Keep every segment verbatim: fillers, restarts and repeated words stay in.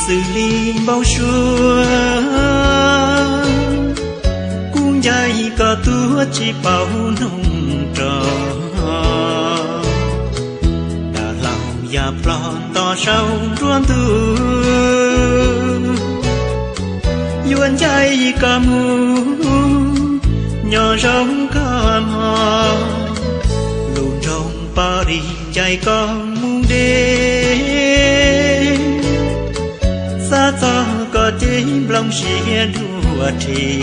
xử lý bao xua cũng dạy cả tua chỉ bao nông trò đã lòng và plon to sâu ruộng tu yuan dạy cả mu nhỏ rong cả mò luôn trong Paris dạy con muôn đêm xa xa có chế lòng xìa đùa trì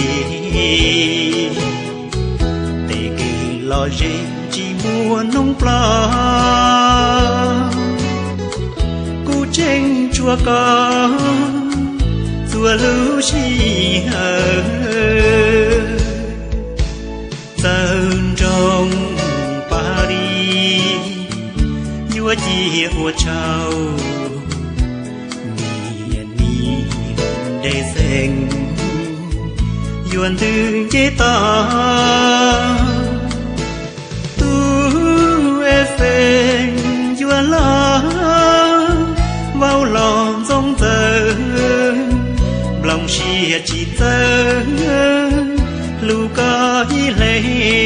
tê kỳ lo dê chỉ mua nông plá cú chênh chua có chua lưu chi hờ sơn trong Paris vua chia vua trao để xem yuan tư chế ta tu e phèn yuan la vào lòng trong giờ lòng xia chỉ tơ lu ca hi lệ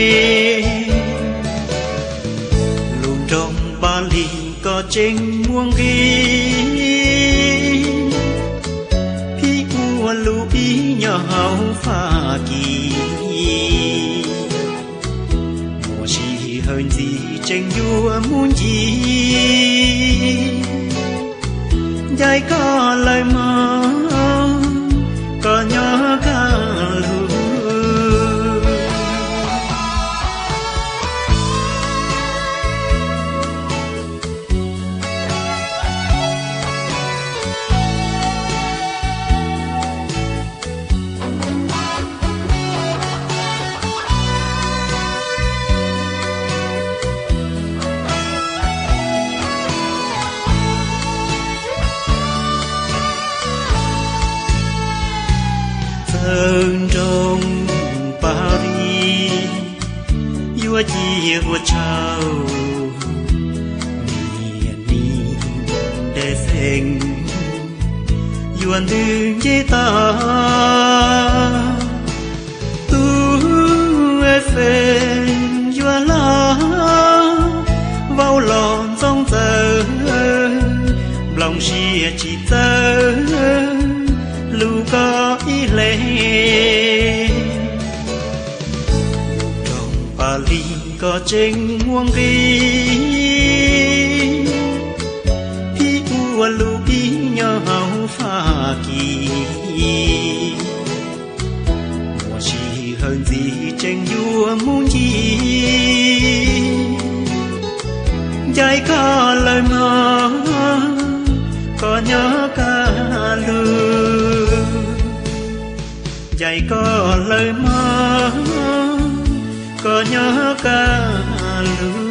luôn trong Bali có chênh muông ghi lưu ý nhỏ pha kỳ mùa chỉ hơn gì tranh vua muốn gì dạy có lời mơ có nhỏ cả lưu sơn trong Paris vua chia vua trao miền mi để xem yuan tư chế ta tu e phèn yuan la vào lòng trong giờ lòng xia chỉ tơ lưu có ý lệ trong Paris có chênh muông ghi hi u lưu ý nhỏ pha kỳ mùa chỉ hơn gì tranh vua muốn gì dạy có lời mơ có nhớ cả lưu dạy có lời mơ có nhớ cả lưu